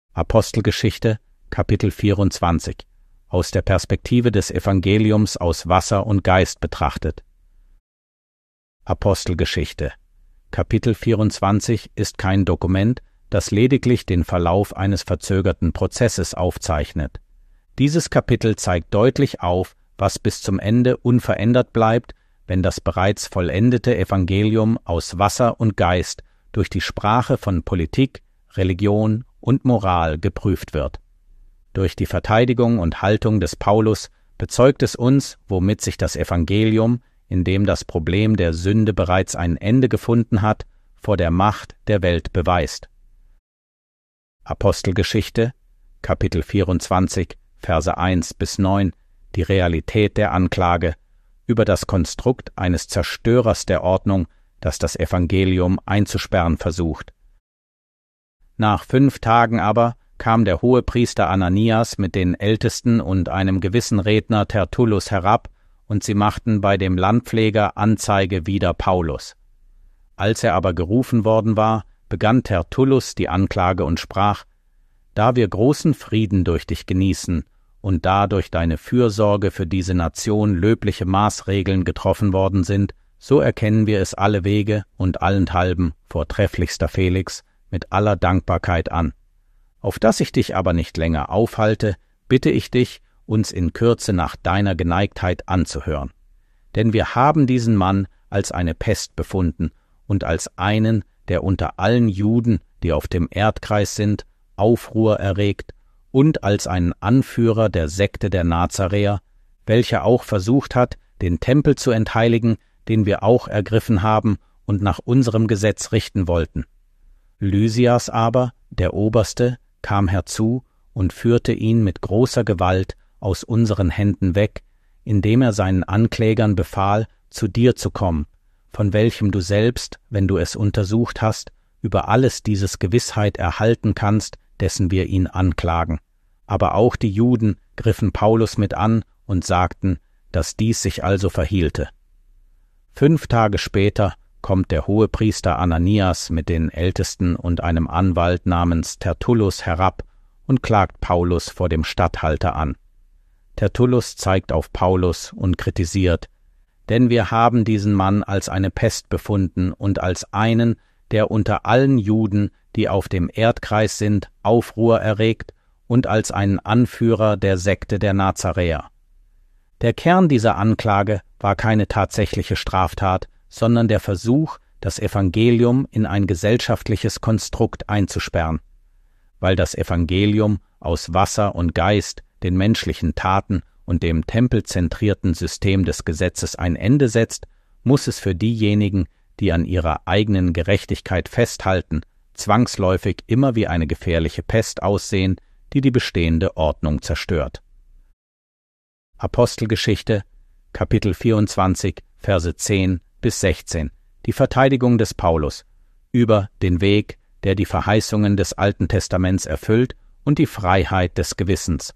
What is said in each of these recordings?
Apostelgeschichte, Kapitel 24, aus der Perspektive des Evangeliums aus Wasser und Geist betrachtet. Apostelgeschichte, Kapitel 24 ist kein Dokument, das lediglich den Verlauf eines verzögerten Prozesses aufzeichnet. Dieses Kapitel zeigt deutlich auf, was bis zum Ende unverändert bleibt, wenn das bereits vollendete Evangelium aus Wasser und Geist durch die Sprache von Politik, Religion und Moral geprüft wird. Durch die Verteidigung und Haltung des Paulus bezeugt es uns, womit sich das Evangelium, in dem das Problem der Sünde bereits ein Ende gefunden hat, vor der Macht der Welt beweist. Apostelgeschichte, Kapitel 24, Verse 1-9, die Realität der Anklage über das Konstrukt eines Zerstörers der Ordnung, das das Evangelium einzusperren versucht. Nach 5 Tagen aber kam der Hohepriester Ananias mit den Ältesten und einem gewissen Redner Tertullus herab, und sie machten bei dem Landpfleger Anzeige wider Paulus. Als er aber gerufen worden war, begann Tertullus die Anklage und sprach: Da wir großen Frieden durch dich genießen und da durch deine Fürsorge für diese Nation löbliche Maßregeln getroffen worden sind, so erkennen wir es alle Wege und allenthalben, vortrefflichster Felix, mit aller Dankbarkeit an. Auf dass ich dich aber nicht länger aufhalte, bitte ich dich, uns in Kürze nach deiner Geneigtheit anzuhören. Denn wir haben diesen Mann als eine Pest befunden und als einen, der unter allen Juden, die auf dem Erdkreis sind, Aufruhr erregt, und als einen Anführer der Sekte der Nazaräer, welcher auch versucht hat, den Tempel zu entheiligen, den wir auch ergriffen haben und nach unserem Gesetz richten wollten. Lysias aber, der Oberste, kam herzu und führte ihn mit großer Gewalt aus unseren Händen weg, indem er seinen Anklägern befahl, zu dir zu kommen, von welchem du selbst, wenn du es untersucht hast, über alles dieses Gewissheit erhalten kannst, dessen wir ihn anklagen. Aber auch die Juden griffen Paulus mit an und sagten, dass dies sich also verhielte. 5 Tage später kommt der Hohepriester Ananias mit den Ältesten und einem Anwalt namens Tertullus herab und klagt Paulus vor dem Statthalter an. Tertullus zeigt auf Paulus und kritisiert: Denn wir haben diesen Mann als eine Pest befunden und als einen, der unter allen Juden, die auf dem Erdkreis sind, Aufruhr erregt, und als einen Anführer der Sekte der Nazaräer. Der Kern dieser Anklage war keine tatsächliche Straftat, sondern der Versuch, das Evangelium in ein gesellschaftliches Konstrukt einzusperren. Weil das Evangelium aus Wasser und Geist den menschlichen Taten und dem tempelzentrierten System des Gesetzes ein Ende setzt, muss es für diejenigen, die an ihrer eigenen Gerechtigkeit festhalten, zwangsläufig immer wie eine gefährliche Pest aussehen, die die bestehende Ordnung zerstört. Apostelgeschichte, Kapitel 24, Verse 10-16, die Verteidigung des Paulus über den Weg, der die Verheißungen des Alten Testaments erfüllt, und die Freiheit des Gewissens.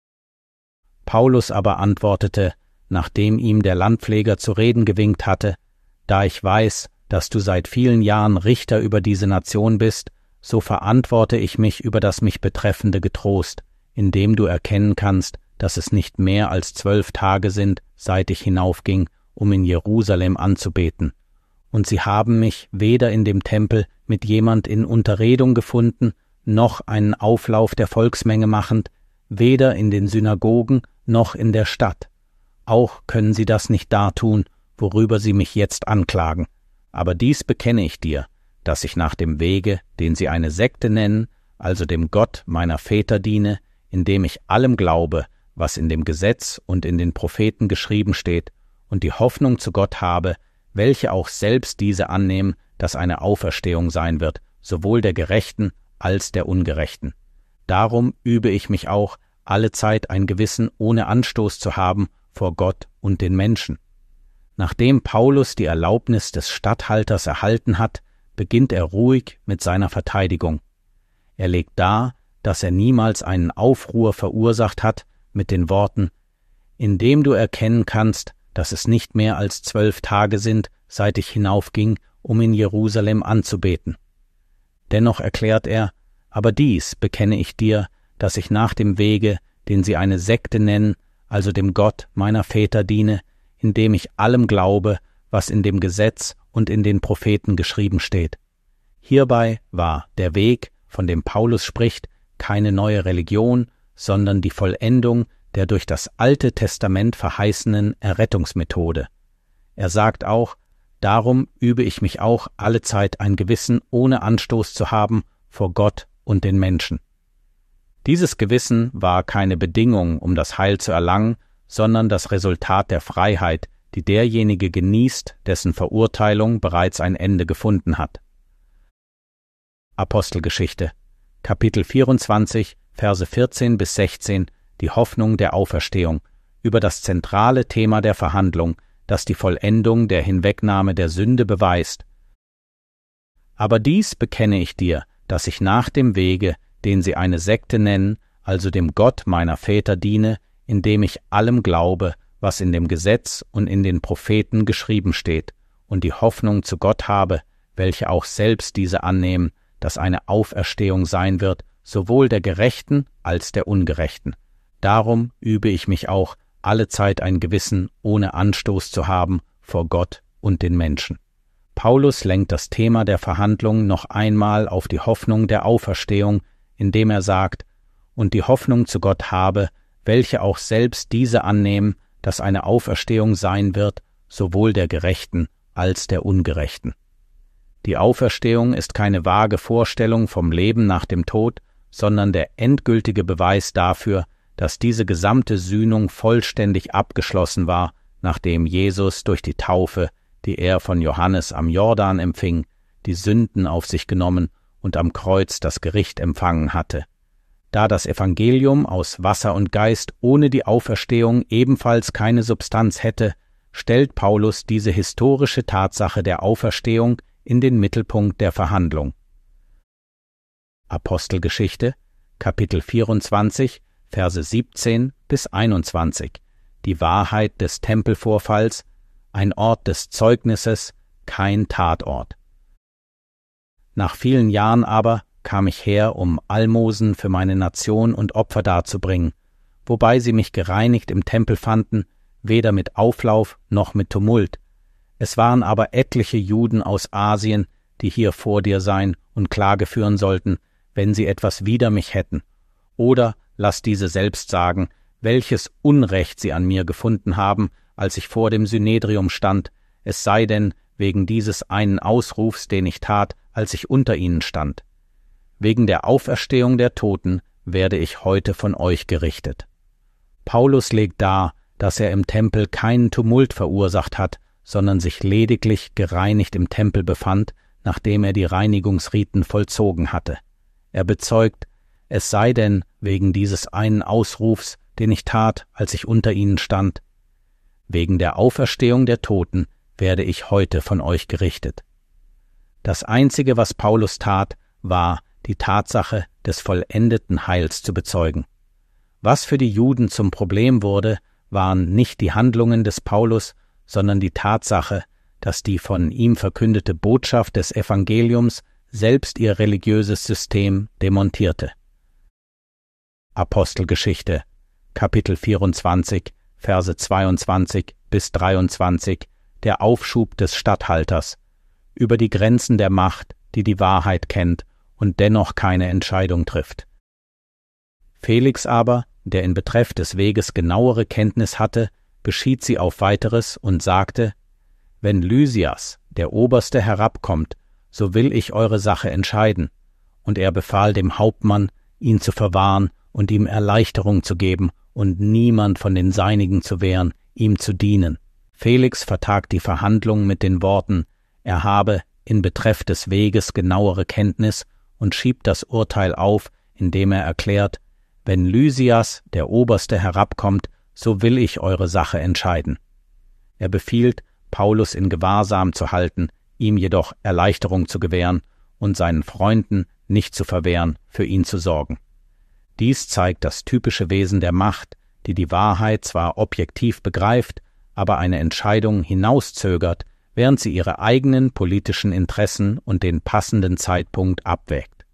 Paulus aber antwortete, nachdem ihm der Landpfleger zu reden gewinkt hatte: Da ich weiß, dass du seit vielen Jahren Richter über diese Nation bist, so verantworte ich mich über das mich Betreffende getrost, indem du erkennen kannst, dass es nicht mehr als 12 Tage sind, seit ich hinaufging, um in Jerusalem anzubeten. Und sie haben mich weder in dem Tempel mit jemand in Unterredung gefunden, noch einen Auflauf der Volksmenge machend, weder in den Synagogen noch in der Stadt. Auch können sie das nicht dartun, worüber sie mich jetzt anklagen. Aber dies bekenne ich dir, dass ich nach dem Wege, den sie eine Sekte nennen, also dem Gott meiner Väter diene, indem ich allem glaube, was in dem Gesetz und in den Propheten geschrieben steht, und die Hoffnung zu Gott habe, welche auch selbst diese annehmen, dass eine Auferstehung sein wird, sowohl der Gerechten als der Ungerechten. Darum übe ich mich auch, allezeit ein Gewissen ohne Anstoß zu haben vor Gott und den Menschen. Nachdem Paulus die Erlaubnis des Statthalters erhalten hat, beginnt er ruhig mit seiner Verteidigung. Er legt dar, dass er niemals einen Aufruhr verursacht hat, mit den Worten: Indem du erkennen kannst, dass es nicht mehr als 12 Tage sind, seit ich hinaufging, um in Jerusalem anzubeten. Dennoch erklärt er: Aber dies bekenne ich dir, dass ich nach dem Wege, den sie eine Sekte nennen, also dem Gott meiner Väter diene, indem ich allem glaube, was in dem Gesetz und in den Propheten geschrieben steht. Hierbei war der Weg, von dem Paulus spricht, keine neue Religion, sondern die Vollendung der durch das Alte Testament verheißenen Errettungsmethode. Er sagt auch, darum übe ich mich auch allezeit ein Gewissen ohne Anstoß zu haben vor Gott und den Menschen. Dieses Gewissen war keine Bedingung, um das Heil zu erlangen, sondern das Resultat der Freiheit, die derjenige genießt, dessen Verurteilung bereits ein Ende gefunden hat. Apostelgeschichte, Kapitel 24, Verse 14 bis 16, die Hoffnung der Auferstehung, über das zentrale Thema der Verhandlung, das die Vollendung der Hinwegnahme der Sünde beweist. Aber dies bekenne ich dir, dass ich nach dem Wege, den sie eine Sekte nennen, also dem Gott meiner Väter diene, indem ich allem glaube, was in dem Gesetz und in den Propheten geschrieben steht, und die Hoffnung zu Gott habe, welche auch selbst diese annehmen, dass eine Auferstehung sein wird, sowohl der Gerechten als der Ungerechten. Darum übe ich mich auch, allezeit ein Gewissen ohne Anstoß zu haben vor Gott und den Menschen. Paulus lenkt das Thema der Verhandlung noch einmal auf die Hoffnung der Auferstehung, indem er sagt, und die Hoffnung zu Gott habe, welche auch selbst diese annehmen, dass eine Auferstehung sein wird, sowohl der Gerechten als der Ungerechten. Die Auferstehung ist keine vage Vorstellung vom Leben nach dem Tod, sondern der endgültige Beweis dafür, dass diese gesamte Sühnung vollständig abgeschlossen war, nachdem Jesus durch die Taufe, die er von Johannes am Jordan empfing, die Sünden auf sich genommen und am Kreuz das Gericht empfangen hatte. Da das Evangelium aus Wasser und Geist ohne die Auferstehung ebenfalls keine Substanz hätte, stellt Paulus diese historische Tatsache der Auferstehung in den Mittelpunkt der Verhandlung. Apostelgeschichte, Kapitel 24, Verse 17 bis 21, die Wahrheit des Tempelvorfalls, ein Ort des Zeugnisses, kein Tatort. Nach vielen Jahren aber kam ich her, um Almosen für meine Nation und Opfer darzubringen, wobei sie mich gereinigt im Tempel fanden, weder mit Auflauf noch mit Tumult. Es waren aber etliche Juden aus Asien, die hier vor dir sein und Klage führen sollten, wenn sie etwas wider mich hätten. Oder lass diese selbst sagen, welches Unrecht sie an mir gefunden haben, als ich vor dem Synedrium stand, es sei denn wegen dieses einen Ausrufs, den ich tat, als ich unter ihnen stand. Wegen der Auferstehung der Toten werde ich heute von euch gerichtet. Paulus legt dar, dass er im Tempel keinen Tumult verursacht hat, sondern sich lediglich gereinigt im Tempel befand, nachdem er die Reinigungsriten vollzogen hatte. Er bezeugt, es sei denn wegen dieses einen Ausrufs, den ich tat, als ich unter ihnen stand. Wegen der Auferstehung der Toten werde ich heute von euch gerichtet. Das Einzige, was Paulus tat, war, die Tatsache des vollendeten Heils zu bezeugen. Was für die Juden zum Problem wurde, waren nicht die Handlungen des Paulus, sondern die Tatsache, dass die von ihm verkündete Botschaft des Evangeliums selbst ihr religiöses System demontierte. Apostelgeschichte, Kapitel 24, Verse 22 bis 23, der Aufschub des Statthalters, über die Grenzen der Macht, die die Wahrheit kennt und dennoch keine Entscheidung trifft. Felix aber, der in Betreff des Weges genauere Kenntnis hatte, beschied sie auf Weiteres und sagte, wenn Lysias, der Oberste, herabkommt, so will ich eure Sache entscheiden. Und er befahl dem Hauptmann, ihn zu verwahren und ihm Erleichterung zu geben und niemand von den Seinigen zu wehren, ihm zu dienen. Felix vertagt die Verhandlung mit den Worten, er habe in Betreff des Weges genauere Kenntnis und schiebt das Urteil auf, indem er erklärt, wenn Lysias, der Oberste, herabkommt, so will ich eure Sache entscheiden. Er befiehlt, Paulus in Gewahrsam zu halten, ihm jedoch Erleichterung zu gewähren und seinen Freunden nicht zu verwehren, für ihn zu sorgen. Dies zeigt das typische Wesen der Macht, die die Wahrheit zwar objektiv begreift, aber eine Entscheidung hinauszögert, während sie ihre eigenen politischen Interessen und den passenden Zeitpunkt abwägt.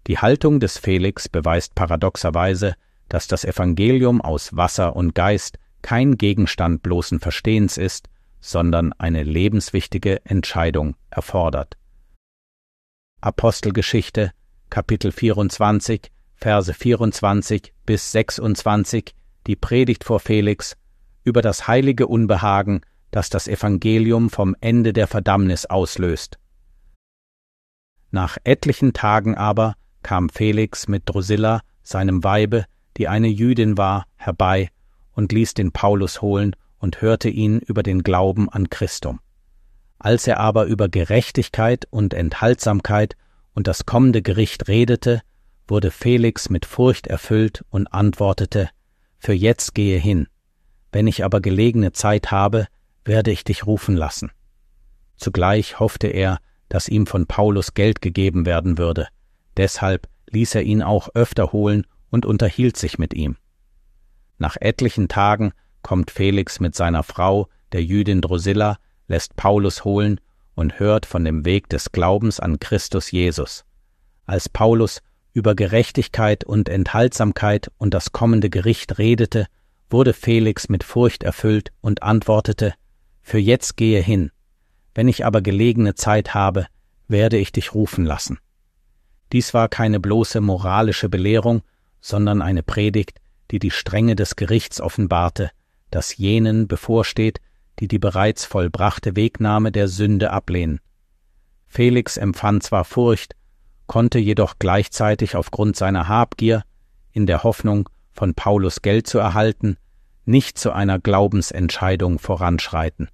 Die Haltung des Felix beweist paradoxerweise, dass das Evangelium aus Wasser und Geist kein Gegenstand bloßen Verstehens ist, sondern eine lebenswichtige Entscheidung erfordert. Apostelgeschichte, Kapitel 24, Verse 24 bis 26, die Predigt vor Felix, über das heilige Unbehagen, das das Evangelium vom Ende der Verdammnis auslöst. Nach etlichen Tagen aber kam Felix mit Drusilla, seinem Weibe, die eine Jüdin war, herbei und ließ den Paulus holen und hörte ihn über den Glauben an Christum. Als er aber über Gerechtigkeit und Enthaltsamkeit und das kommende Gericht redete, wurde Felix mit Furcht erfüllt und antwortete: Für jetzt gehe hin. Wenn ich aber gelegene Zeit habe, werde ich dich rufen lassen. Zugleich hoffte er, dass ihm von Paulus Geld gegeben werden würde. Deshalb ließ er ihn auch öfter holen und unterhielt sich mit ihm. Nach etlichen Tagen kommt Felix mit seiner Frau, der Jüdin Drusilla, lässt Paulus holen und hört von dem Weg des Glaubens an Christus Jesus. Als Paulus über Gerechtigkeit und Enthaltsamkeit und das kommende Gericht redete, wurde Felix mit Furcht erfüllt und antwortete: Für jetzt gehe hin. Wenn ich aber gelegene Zeit habe, werde ich dich rufen lassen. Dies war keine bloße moralische Belehrung, sondern eine Predigt, die die Strenge des Gerichts offenbarte, das jenen bevorsteht, die die bereits vollbrachte Wegnahme der Sünde ablehnen. Felix empfand zwar Furcht, konnte jedoch gleichzeitig aufgrund seiner Habgier, in der Hoffnung, von Paulus Geld zu erhalten, nicht zu einer Glaubensentscheidung voranschreiten.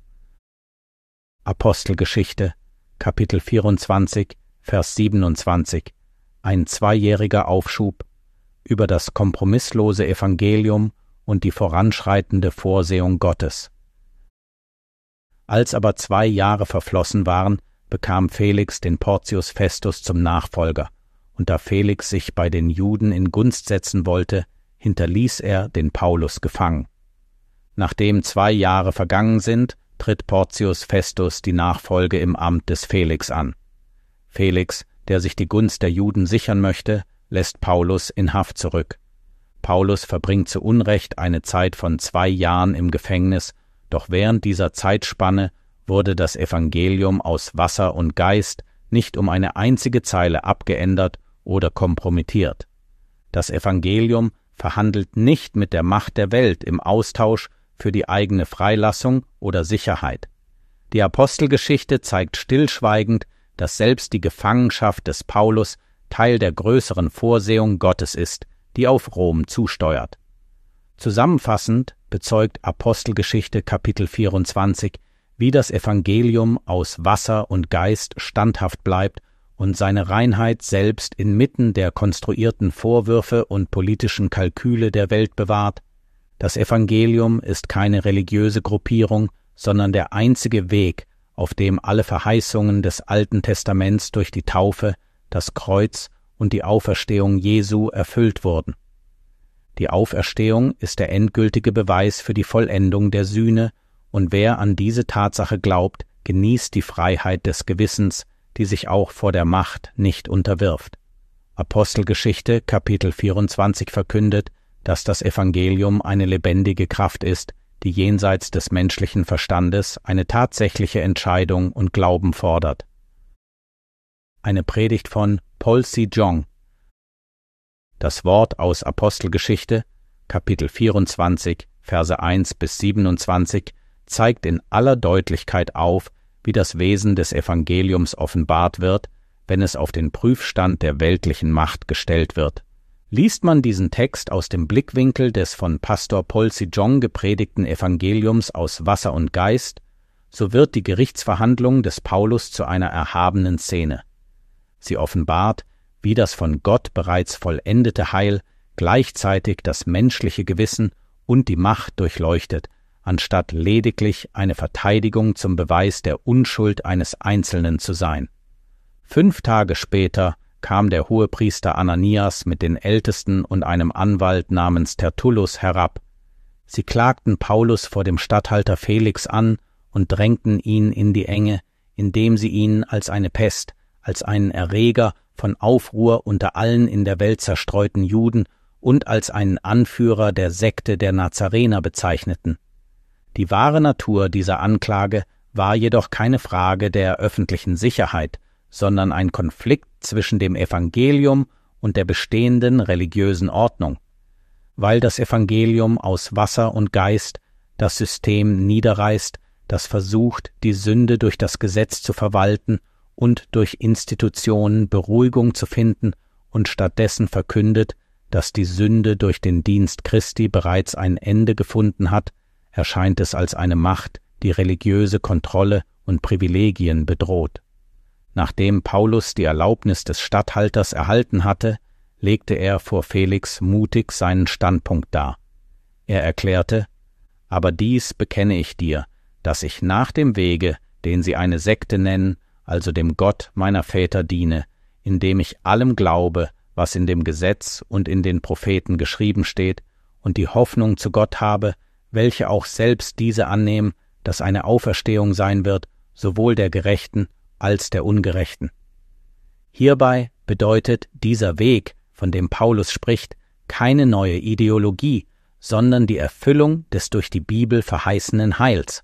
Apostelgeschichte, Kapitel 24, Vers 27, ein 2-jähriger Aufschub über das kompromisslose Evangelium und die voranschreitende Vorsehung Gottes. Als aber 2 Jahre verflossen waren, bekam Felix den Porcius Festus zum Nachfolger, und da Felix sich bei den Juden in Gunst setzen wollte, hinterließ er den Paulus gefangen. Nachdem 2 Jahre vergangen sind, tritt Porcius Festus die Nachfolge im Amt des Felix an. Felix, der sich die Gunst der Juden sichern möchte, lässt Paulus in Haft zurück. Paulus verbringt zu Unrecht eine Zeit von 2 Jahren im Gefängnis, doch während dieser Zeitspanne wurde das Evangelium aus Wasser und Geist nicht um eine einzige Zeile abgeändert oder kompromittiert. Das Evangelium verhandelt nicht mit der Macht der Welt im Austausch für die eigene Freilassung oder Sicherheit. Die Apostelgeschichte zeigt stillschweigend, dass selbst die Gefangenschaft des Paulus Teil der größeren Vorsehung Gottes ist, die auf Rom zusteuert. Zusammenfassend bezeugt Apostelgeschichte Kapitel 24, wie das Evangelium aus Wasser und Geist standhaft bleibt und seine Reinheit selbst inmitten der konstruierten Vorwürfe und politischen Kalküle der Welt bewahrt. Das Evangelium ist keine religiöse Gruppierung, sondern der einzige Weg, auf dem alle Verheißungen des Alten Testaments durch die Taufe, das Kreuz und die Auferstehung Jesu erfüllt wurden. Die Auferstehung ist der endgültige Beweis für die Vollendung der Sühne, und wer an diese Tatsache glaubt, genießt die Freiheit des Gewissens, die sich auch vor der Macht nicht unterwirft. Apostelgeschichte Kapitel 24 verkündet, dass das Evangelium eine lebendige Kraft ist, die jenseits des menschlichen Verstandes eine tatsächliche Entscheidung und Glauben fordert. Eine Predigt von Paul C. Jong. Das Wort aus Apostelgeschichte, Kapitel 24, Verse 1 bis 27, zeigt in aller Deutlichkeit auf, wie das Wesen des Evangeliums offenbart wird, wenn es auf den Prüfstand der weltlichen Macht gestellt wird. Liest man diesen Text aus dem Blickwinkel des von Pastor Paul C. Jong gepredigten Evangeliums aus Wasser und Geist, so wird die Gerichtsverhandlung des Paulus zu einer erhabenen Szene. Sie offenbart, wie das von Gott bereits vollendete Heil gleichzeitig das menschliche Gewissen und die Macht durchleuchtet, anstatt lediglich eine Verteidigung zum Beweis der Unschuld eines Einzelnen zu sein. 5 Tage später kam der Hohepriester Ananias mit den Ältesten und einem Anwalt namens Tertullus herab. Sie klagten Paulus vor dem Statthalter Felix an und drängten ihn in die Enge, indem sie ihn als eine Pest, als einen Erreger von Aufruhr unter allen in der Welt zerstreuten Juden und als einen Anführer der Sekte der Nazarener bezeichneten. Die wahre Natur dieser Anklage war jedoch keine Frage der öffentlichen Sicherheit, sondern ein Konflikt zwischen dem Evangelium und der bestehenden religiösen Ordnung. Weil das Evangelium aus Wasser und Geist das System niederreißt, das versucht, die Sünde durch das Gesetz zu verwalten und durch Institutionen Beruhigung zu finden und stattdessen verkündet, dass die Sünde durch den Dienst Christi bereits ein Ende gefunden hat, erscheint es als eine Macht, die religiöse Kontrolle und Privilegien bedroht. Nachdem Paulus die Erlaubnis des Statthalters erhalten hatte, legte er vor Felix mutig seinen Standpunkt dar. Er erklärte: »Aber dies bekenne ich dir, dass ich nach dem Wege, den sie eine Sekte nennen, also dem Gott meiner Väter diene, indem ich allem glaube, was in dem Gesetz und in den Propheten geschrieben steht, und die Hoffnung zu Gott habe, welche auch selbst diese annehmen, dass eine Auferstehung sein wird, sowohl der Gerechten als der Ungerechten.« Hierbei bedeutet dieser Weg, von dem Paulus spricht, keine neue Ideologie, sondern die Erfüllung des durch die Bibel verheißenen Heils.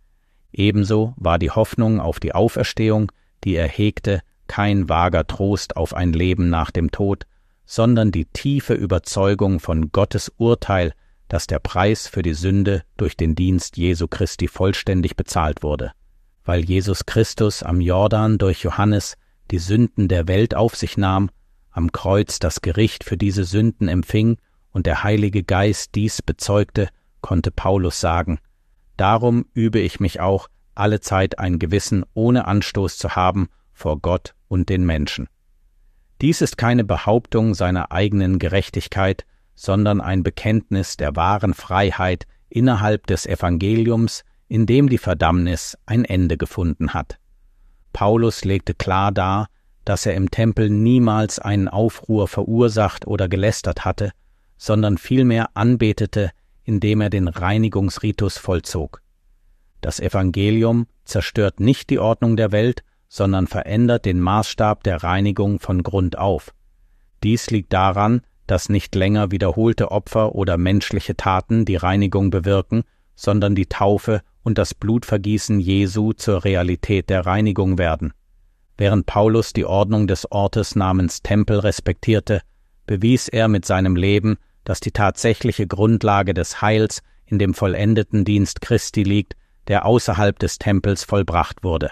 Ebenso war die Hoffnung auf die Auferstehung, die er hegte, kein vager Trost auf ein Leben nach dem Tod, sondern die tiefe Überzeugung von Gottes Urteil, dass der Preis für die Sünde durch den Dienst Jesu Christi vollständig bezahlt wurde. Weil Jesus Christus am Jordan durch Johannes die Sünden der Welt auf sich nahm, am Kreuz das Gericht für diese Sünden empfing und der Heilige Geist dies bezeugte, konnte Paulus sagen: »Darum übe ich mich auch, allezeit ein Gewissen ohne Anstoß zu haben vor Gott und den Menschen.« Dies ist keine Behauptung seiner eigenen Gerechtigkeit, sondern ein Bekenntnis der wahren Freiheit innerhalb des Evangeliums, in dem die Verdammnis ein Ende gefunden hat. Paulus legte klar dar, dass er im Tempel niemals einen Aufruhr verursacht oder gelästert hatte, sondern vielmehr anbetete, indem er den Reinigungsritus vollzog. Das Evangelium zerstört nicht die Ordnung der Welt, sondern verändert den Maßstab der Reinigung von Grund auf. Dies liegt daran, dass nicht länger wiederholte Opfer oder menschliche Taten die Reinigung bewirken, sondern die Taufe und das Blutvergießen Jesu zur Realität der Reinigung werden. Während Paulus die Ordnung des Ortes namens Tempel respektierte, bewies er mit seinem Leben, dass die tatsächliche Grundlage des Heils in dem vollendeten Dienst Christi liegt, der außerhalb des Tempels vollbracht wurde.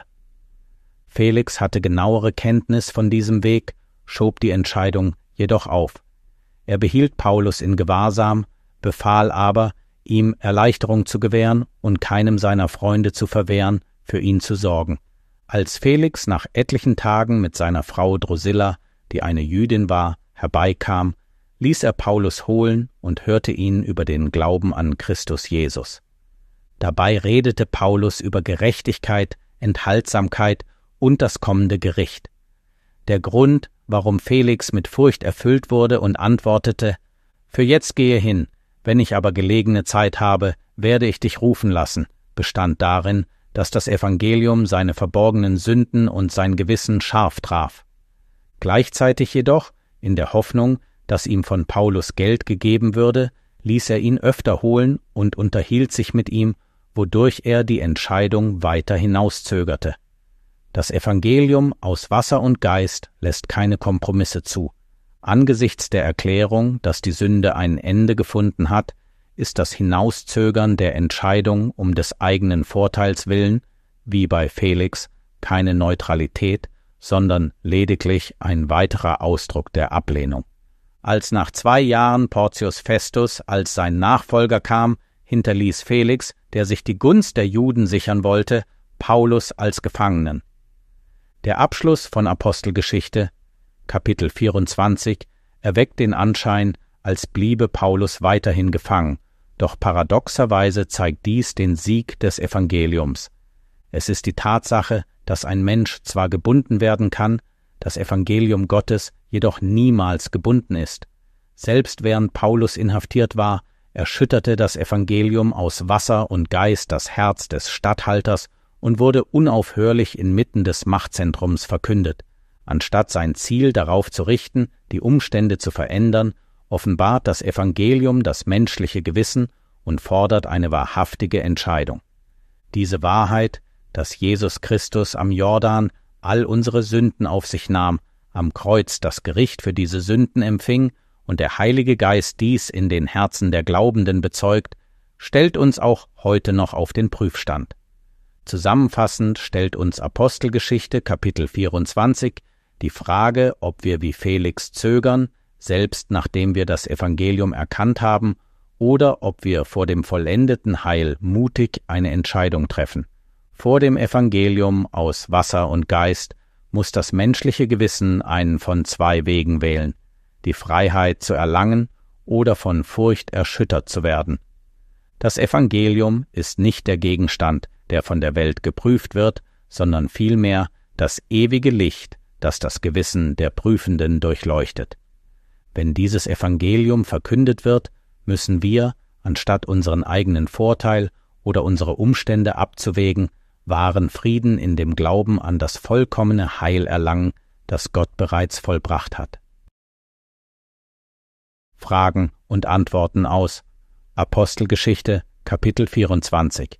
Felix hatte genauere Kenntnis von diesem Weg, schob die Entscheidung jedoch auf. Er behielt Paulus in Gewahrsam, befahl aber, ihm Erleichterung zu gewähren und keinem seiner Freunde zu verwehren, für ihn zu sorgen. Als Felix nach etlichen Tagen mit seiner Frau Drusilla, die eine Jüdin war, herbeikam, ließ er Paulus holen und hörte ihn über den Glauben an Christus Jesus. Dabei redete Paulus über Gerechtigkeit, Enthaltsamkeit und das kommende Gericht. Der Grund, warum Felix mit Furcht erfüllt wurde und antwortete: »Für jetzt gehe hin, wenn ich aber gelegene Zeit habe, werde ich dich rufen lassen«, bestand darin, dass das Evangelium seine verborgenen Sünden und sein Gewissen scharf traf. Gleichzeitig jedoch, in der Hoffnung, dass ihm von Paulus Geld gegeben würde, ließ er ihn öfter holen und unterhielt sich mit ihm, wodurch er die Entscheidung weiter hinauszögerte. Das Evangelium aus Wasser und Geist lässt keine Kompromisse zu. Angesichts der Erklärung, dass die Sünde ein Ende gefunden hat, ist das Hinauszögern der Entscheidung um des eigenen Vorteils willen, wie bei Felix, keine Neutralität, sondern lediglich ein weiterer Ausdruck der Ablehnung. Als nach 2 Jahren Porcius Festus als sein Nachfolger kam, hinterließ Felix, der sich die Gunst der Juden sichern wollte, Paulus als Gefangenen. Der Abschluss von Apostelgeschichte, Kapitel 24, erweckt den Anschein, als bliebe Paulus weiterhin gefangen, doch paradoxerweise zeigt dies den Sieg des Evangeliums. Es ist die Tatsache, dass ein Mensch zwar gebunden werden kann, das Evangelium Gottes jedoch niemals gebunden ist. Selbst während Paulus inhaftiert war, erschütterte das Evangelium aus Wasser und Geist das Herz des Statthalters und wurde unaufhörlich inmitten des Machtzentrums verkündet. Anstatt sein Ziel darauf zu richten, die Umstände zu verändern, offenbart das Evangelium das menschliche Gewissen und fordert eine wahrhaftige Entscheidung. Diese Wahrheit, dass Jesus Christus am Jordan all unsere Sünden auf sich nahm, am Kreuz das Gericht für diese Sünden empfing und der Heilige Geist dies in den Herzen der Glaubenden bezeugt, stellt uns auch heute noch auf den Prüfstand. Zusammenfassend stellt uns Apostelgeschichte Kapitel 24 die Frage, ob wir wie Felix zögern, selbst nachdem wir das Evangelium erkannt haben, oder ob wir vor dem vollendeten Heil mutig eine Entscheidung treffen. Vor dem Evangelium aus Wasser und Geist muss das menschliche Gewissen einen von zwei Wegen wählen: die Freiheit zu erlangen oder von Furcht erschüttert zu werden. Das Evangelium ist nicht der Gegenstand, der von der Welt geprüft wird, sondern vielmehr das ewige Licht, das das Gewissen der Prüfenden durchleuchtet. Wenn dieses Evangelium verkündet wird, müssen wir, anstatt unseren eigenen Vorteil oder unsere Umstände abzuwägen, wahren Frieden in dem Glauben an das vollkommene Heil erlangen, das Gott bereits vollbracht hat. Fragen und Antworten aus Apostelgeschichte, Kapitel 24.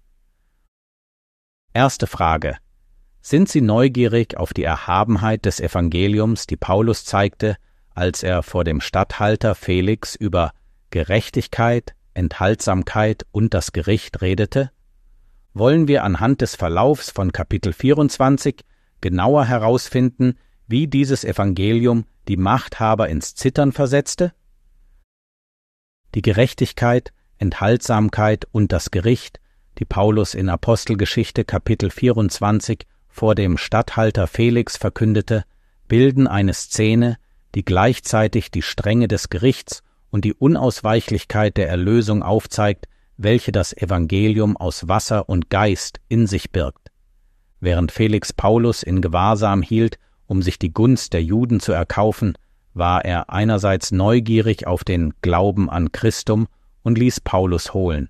Erste Frage: Sind Sie neugierig auf die Erhabenheit des Evangeliums, die Paulus zeigte, als er vor dem Statthalter Felix über Gerechtigkeit, Enthaltsamkeit und das Gericht redete? Wollen wir anhand des Verlaufs von Kapitel 24 genauer herausfinden, wie dieses Evangelium die Machthaber ins Zittern versetzte? Die Gerechtigkeit, Enthaltsamkeit und das Gericht, die Paulus in Apostelgeschichte Kapitel 24 vor dem Statthalter Felix verkündete, bilden eine Szene, die gleichzeitig die Strenge des Gerichts und die Unausweichlichkeit der Erlösung aufzeigt, welche das Evangelium aus Wasser und Geist in sich birgt. Während Felix Paulus in Gewahrsam hielt, um sich die Gunst der Juden zu erkaufen, war er einerseits neugierig auf den Glauben an Christum und ließ Paulus holen.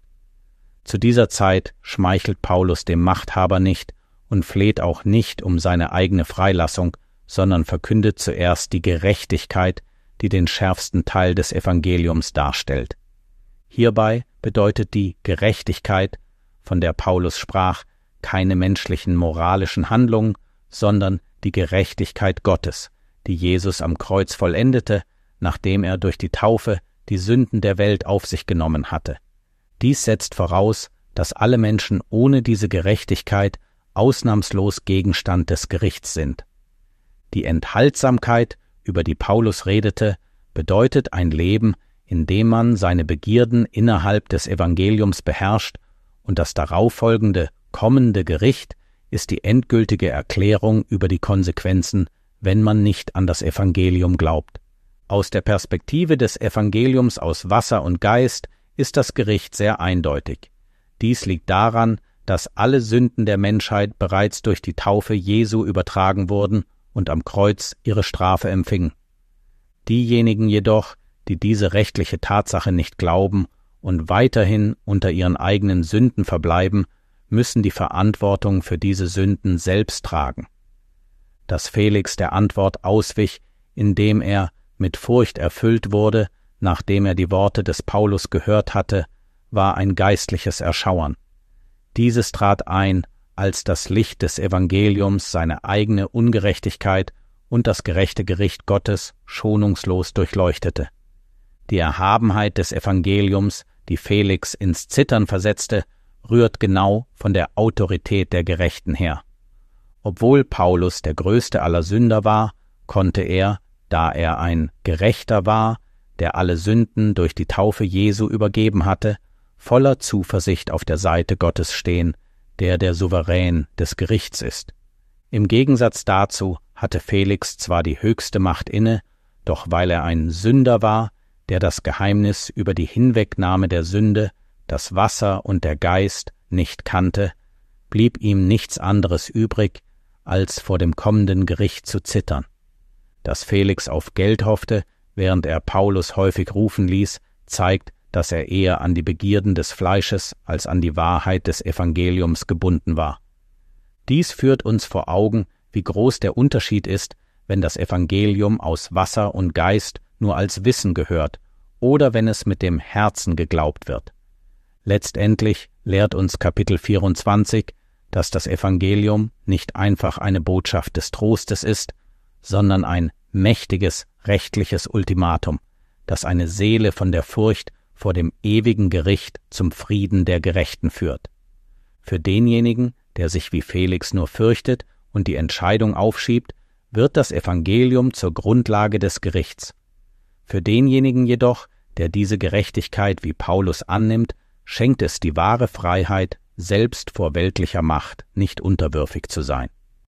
Zu dieser Zeit schmeichelt Paulus dem Machthaber nicht und fleht auch nicht um seine eigene Freilassung, sondern verkündet zuerst die Gerechtigkeit, die den schärfsten Teil des Evangeliums darstellt. Hierbei bedeutet die Gerechtigkeit, von der Paulus sprach, keine menschlichen moralischen Handlungen, sondern die Gerechtigkeit Gottes, die Jesus am Kreuz vollendete, nachdem er durch die Taufe die Sünden der Welt auf sich genommen hatte. Dies setzt voraus, dass alle Menschen ohne diese Gerechtigkeit ausnahmslos Gegenstand des Gerichts sind. Die Enthaltsamkeit, über die Paulus redete, bedeutet ein Leben, in dem man seine Begierden innerhalb des Evangeliums beherrscht, und das darauffolgende, kommende Gericht ist die endgültige Erklärung über die Konsequenzen, wenn man nicht an das Evangelium glaubt. Aus der Perspektive des Evangeliums aus Wasser und Geist ist das Gericht sehr eindeutig. Dies liegt daran, dass alle Sünden der Menschheit bereits durch die Taufe Jesu übertragen wurden und am Kreuz ihre Strafe empfingen. Diejenigen jedoch, die diese rechtliche Tatsache nicht glauben und weiterhin unter ihren eigenen Sünden verbleiben, müssen die Verantwortung für diese Sünden selbst tragen. Dass Felix der Antwort auswich, indem er mit Furcht erfüllt wurde, nachdem er die Worte des Paulus gehört hatte, war ein geistliches Erschauern. Dieses trat ein, als das Licht des Evangeliums seine eigene Ungerechtigkeit und das gerechte Gericht Gottes schonungslos durchleuchtete. Die Erhabenheit des Evangeliums, die Felix ins Zittern versetzte, rührt genau von der Autorität der Gerechten her. Obwohl Paulus der größte aller Sünder war, konnte er, da er ein Gerechter war, der alle Sünden durch die Taufe Jesu übergeben hatte, voller Zuversicht auf der Seite Gottes stehen, der Souverän des Gerichts ist. Im Gegensatz dazu hatte Felix zwar die höchste Macht inne, doch weil er ein Sünder war, der das Geheimnis über die Hinwegnahme der Sünde, das Wasser und der Geist nicht kannte, blieb ihm nichts anderes übrig, als vor dem kommenden Gericht zu zittern. Dass Felix auf Geld hoffte, während er Paulus häufig rufen ließ, zeigt, dass er eher an die Begierden des Fleisches als an die Wahrheit des Evangeliums gebunden war. Dies führt uns vor Augen, wie groß der Unterschied ist, wenn das Evangelium aus Wasser und Geist nur als Wissen gehört oder wenn es mit dem Herzen geglaubt wird. Letztendlich lehrt uns Kapitel 24, dass das Evangelium nicht einfach eine Botschaft des Trostes ist, sondern ein mächtiges rechtliches Ultimatum, das eine Seele von der Furcht vor dem ewigen Gericht zum Frieden der Gerechten führt. Für denjenigen, der sich wie Felix nur fürchtet und die Entscheidung aufschiebt, wird das Evangelium zur Grundlage des Gerichts. Für denjenigen jedoch, der diese Gerechtigkeit wie Paulus annimmt, schenkt es die wahre Freiheit, selbst vor weltlicher Macht nicht unterwürfig zu sein.